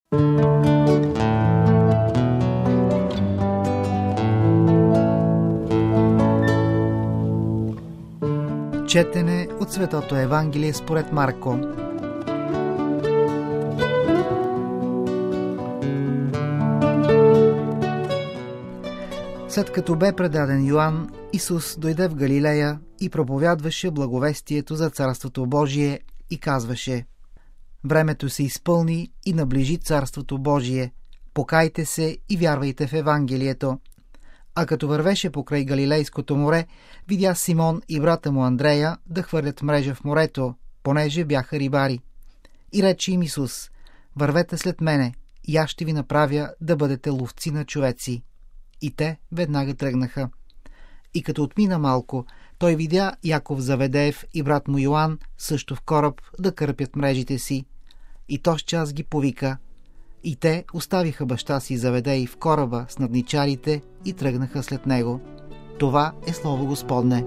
Четене от Светото Евангелие според Марко. След като бе предаден Йоан, Исус дойде в Галилея и проповядваше благовестието за Царството Божие и казваше: времето се изпълни и наближи Царството Божие. Покайте се и вярвайте в Евангелието. А като вървеше покрай Галилейското море, видя Симон и брата му Андрея да хвърлят мрежа в морето, понеже бяха рибари. И рече им Исус: вървете след мене, и аз ще ви направя да бъдете ловци на човеци. И те веднага тръгнаха. И като отмина малко, той видя Яков Заведеев и брат му Йоан също в кораб да кърпят мрежите си. И тоз час ги повика. И те оставиха баща си Заведей в кораба с надничарите и тръгнаха след него. Това е слово Господне.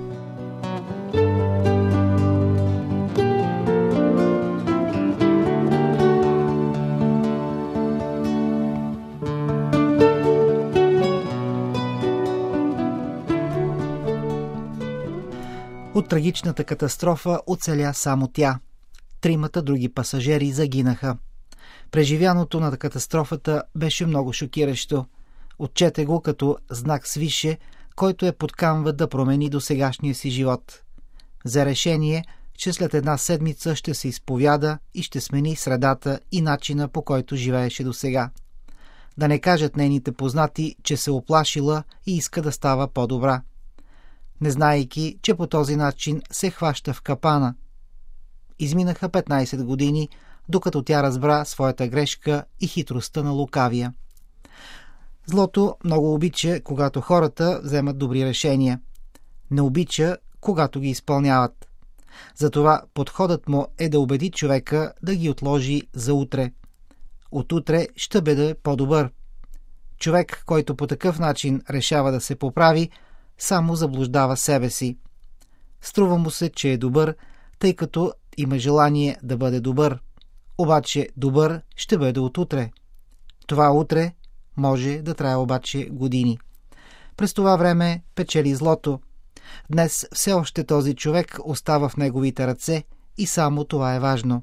От трагичната катастрофа оцеля само тя. Тримата други пасажери загинаха. Преживяното на катастрофата беше много шокиращо. Отчете го като знак свише, който подканва да промени досегашния си живот. За решение, че след една седмица ще се изповяда и ще смени средата и начина, по който живееше досега. Да не кажат нейните познати, че се оплашила и иска да става по-добра, не знаейки, че по този начин се хваща в капана. Изминаха 15 години, докато тя разбра своята грешка и хитростта на лукавия. Злото много обича, когато хората вземат добри решения. Не обича, когато ги изпълняват. Затова подходът му е да убеди човека да ги отложи за утре. От утре ще бъде по-добър. Човек, който по такъв начин решава да се поправи, само заблуждава себе си. Струва му се, че е добър, тъй като има желание да бъде добър. Обаче добър ще бъде от утре. Това утре може да трае обаче години. През това време печели злото. Днес все още този човек остава в неговите ръце и само това е важно.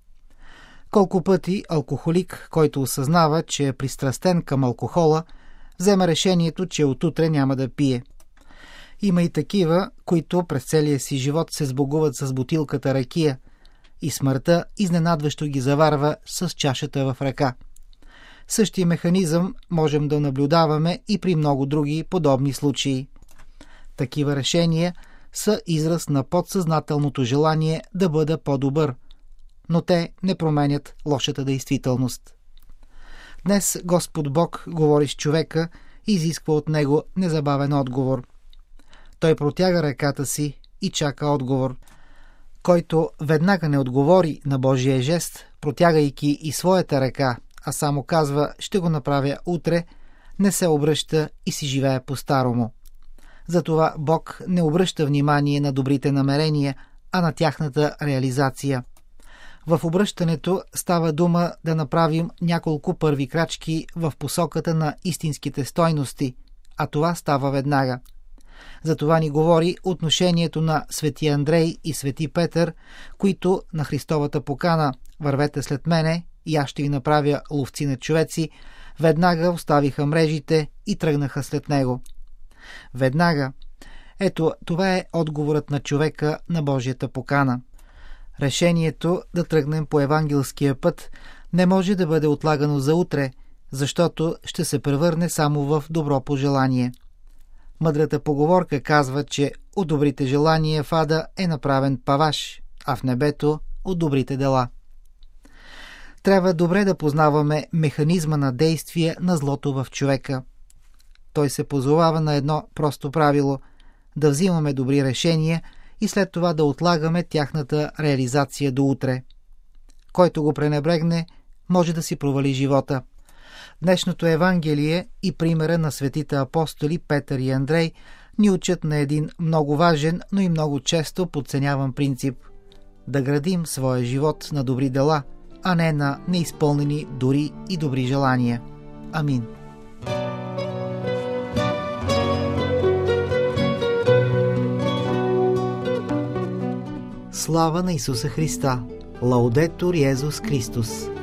Колко пъти алкохолик, който осъзнава, че е пристрастен към алкохола, взема решението, че отутре няма да пие. Има и такива, които през целия си живот се сбогуват с бутилката ракия и смъртта изненадващо ги заварва с чашата в ръка. Същия механизъм можем да наблюдаваме и при много други подобни случаи. Такива решения са израз на подсъзнателното желание да бъда по-добър, но те не променят лошата действителност. Днес Господ Бог говори с човека и изисква от него незабавен отговор. Той протяга ръката си и чака отговор. Който веднага не отговори на Божия жест, протягайки и своята ръка, а само казва: ще го направя утре, не се обръща и си живее по-старому. Затова Бог не обръща внимание на добрите намерения, а на тяхната реализация. В обръщането става дума да направим няколко първи крачки в посоката на истинските стойности, а това става веднага. Затова ни говори отношението на свети Андрей и свети Петър, които на Христовата покана: вървете след мене и аз ще ви направя ловци на човеци, веднага оставиха мрежите и тръгнаха след него. Веднага. Ето, това е отговорът на човека на Божията покана. Решението да тръгнем по евангелския път не може да бъде отлагано за утре, защото ще се превърне само в добро пожелание. Мъдрата поговорка казва, че от добрите желания в ада е направен паваш, а в небето от добрите дела. Трябва добре да познаваме механизма на действие на злото в човека. Той се позовава на едно просто правило – да взимаме добри решения и след това да отлагаме тяхната реализация до утре. Който го пренебрегне, може да си провали живота. Днешното Евангелие и примера на светите апостоли Петър и Андрей ни учат на един много важен, но и много често подценяван принцип – да градим своя живот на добри дела а не на неизпълнени дори и добри желания. Амин. Слава на Исуса Христа! Лаудетур Йезус Христос!